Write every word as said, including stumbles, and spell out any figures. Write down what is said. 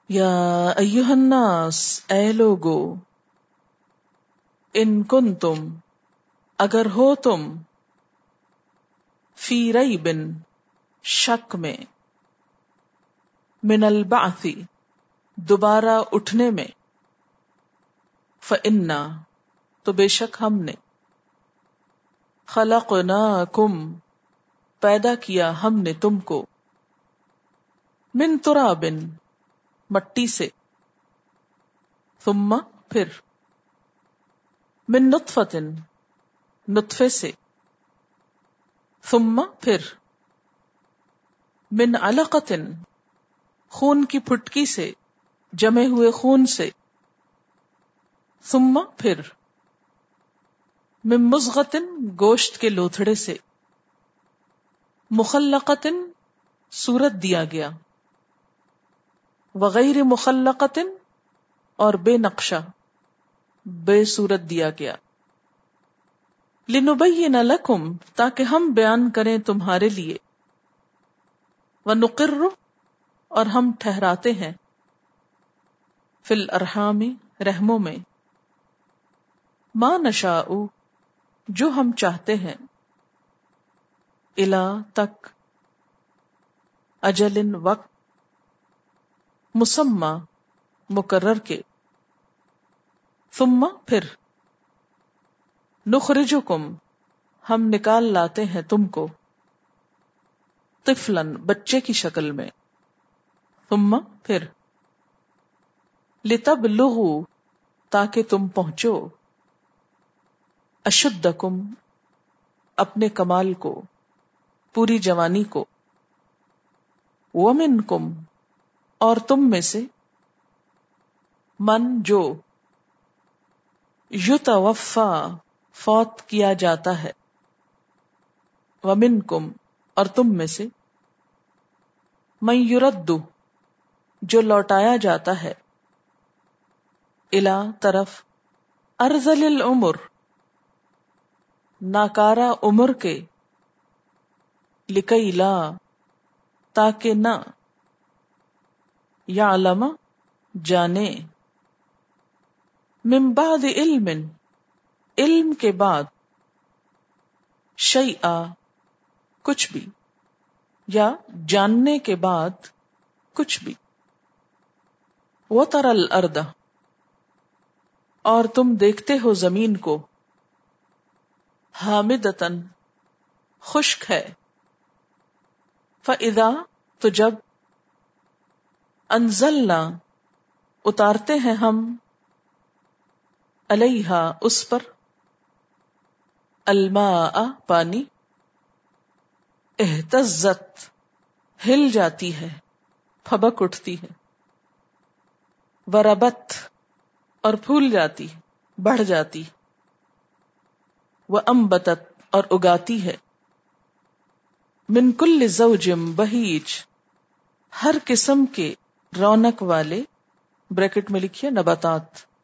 یا ایھا الناس، اے لوگو، ان کنتم، اگر ہو تم، فی ریب، شک میں، من البعث، دوبارہ اٹھنے میں، فإنا، تو بے شک ہم نے، خلقناکم، پیدا کیا ہم نے تم کو، من تراب، مٹی سے، ثم، پھر، من نطفۃ، نطفے سے، ثم، پھر، من علقۃ، خون کی پھٹکی سے، جمے ہوئے خون سے، ثم، پھر، من مضغۃ، گوشت کے لوتھڑے سے، مخلقۃ، صورت دیا گیا، وغیر مخلقۃ، اور بے نقشہ، بے صورت دیا گیا، لنبین لکم، تاکہ ہم بیان کریں تمہارے لیے، ونقر، اور ہم ٹھہراتے ہیں، فی الارحام، رحموں میں، ما نشاء، جو ہم چاہتے ہیں، الی، تک، اجل، وقت، مسمی، مقرر کے، ثم، پھر، نخرجکم، ہم نکال لاتے ہیں تم کو، طفلا، بچے کی شکل میں، ثم، پھر، لتبلغوا، تاکہ تم پہنچو، اشدکم، اپنے کمال کو، پوری جوانی کو، ومنکم، اور تم میں سے، من، جو، یتوفی، فوت کیا جاتا ہے، ومنکم، اور تم میں سے، من یرد، جو لوٹایا جاتا ہے، الی، طرف، ارذل العمر، ناکارہ عمر کے، لکی لا، تاکہ نہ، یعلم، جانے، من بعد علم، علم کے بعد، شیئا، کچھ بھی، یا جاننے کے بعد کچھ بھی، وتری الارض، اور تم دیکھتے ہو زمین کو، حامدۃ، خشک ہے، فاذا، تو جب، انزلنا، اتارتے ہیں ہم، علیہا، اس پر، الماء، پانی، اہتزت، ہل جاتی ہے، پھبک اٹھتی ہے، وربت، اور پھول جاتی، بڑھ جاتی، وانبتت، اور اگاتی ہے، من کل زوج بہیج، ہر قسم کے رونق والے، بریکٹ میں لکھیے نباتات،